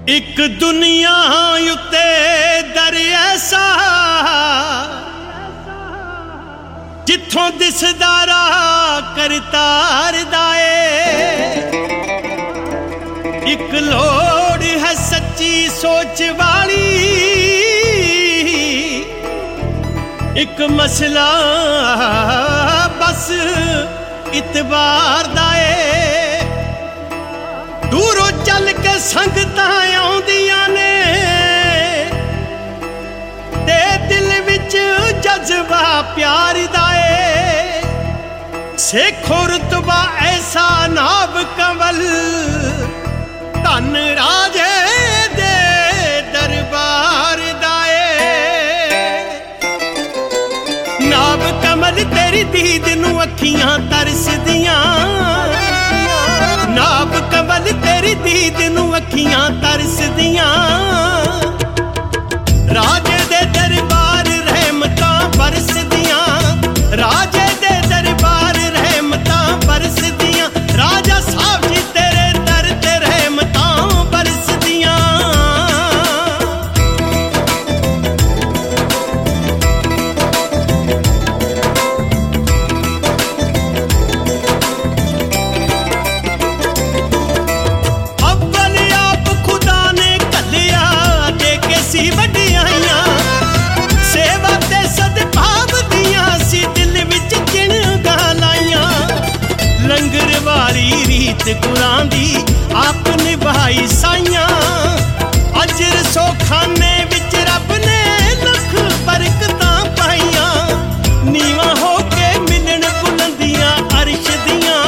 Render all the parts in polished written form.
एक दुनिया उत्ते दर ऐसा जिथों दिसदा राह करतार दाए। एक लोड़ है सच्ची सोच वाली, एक मसला बस इतबार दाए। दूरों चल के संगतां आउंदियां ने ते दिल विच जज्बा प्यार दाए। सेखो रुतबा ऐसा नाब कंवल धन राजे दे दरबार दाए। नाब कमल तेरी दीद नू अखियां तरसदियां, नाब कमल तेरी दीद नू अखियां तरसदियां। राजे दे दरबार रहमतां बरसदियां, राजे दे दरबार रहमतां बरसदियां। राजा साहब जी तेरे दर ते रहमतां बरसदियां। गुरां दी आप निभाई साइयां, अजर सोखाने विच रब ने लख बरकतां पाइयां। नीवां हो के मिलन बुलंदियां अरश दियां,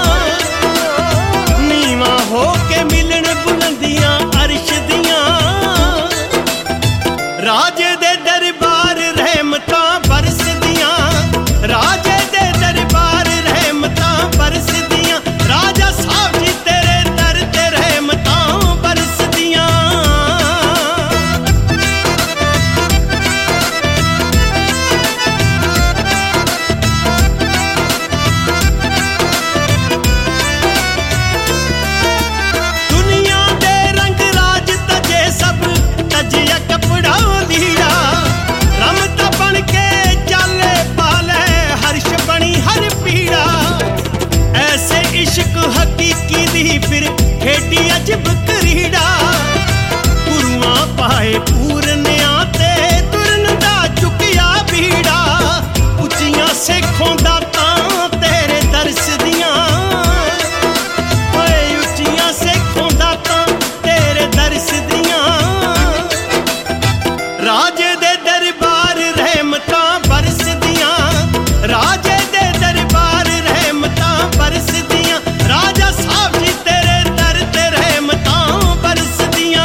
नीवां हो के मिलन बुलंदियां अरश दियां। राजे दे दरबार रहमतां बरसदियां, राजे दे दरबार रहमतां बरसदियां। राजा साहब जी तेरे दर ते रहमतां बरसदियां। दुनिया दे रंग राज तजे सब तजिया कपड़ा लीड़ा। रमता बन के चाले पाले हर्ष बनी हर पीड़ा। ऐसे इश्क हकीकी दी फिर खेडी अजब क्रीड़ा। गुरुआं पाए पूरनिया ते तुरन दा चुकिया बीड़ा। उच्चियां सेखों दातां तेरे दरस दियां, उच्चियां सेखों दातां तेरे दरस दियां। राजे दे दरबार रहमतां बरसदियां, राजे दे दरबार रहमतां बरसदियां। राजा साहब जी तेरे दर ते रहमतां बरसदियां।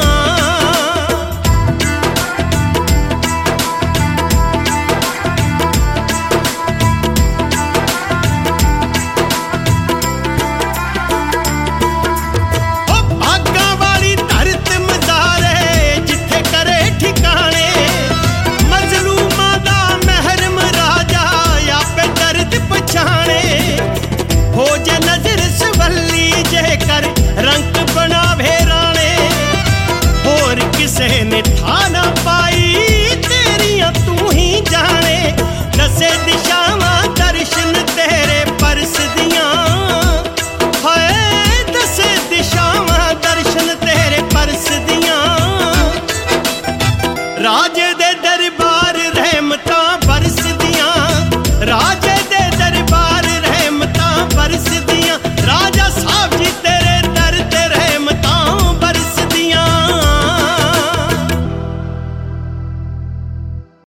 भागां वाली धरत मज़ारे जिथे करे ठिकाने। मजलूमां दा महरम राजा आपे दर्द पछाणे। हो जे नजर सवली जेकर रंग बनावे राणे। होर किसे ने था ना पाई तेरियां तू ही जाने। दसे दिशावां दर्शन तेरे परसदियां, हाय दसे दिशावां दर्शन तेरे परसदियां। राजे दे दरबार रहमतां बरसदियां।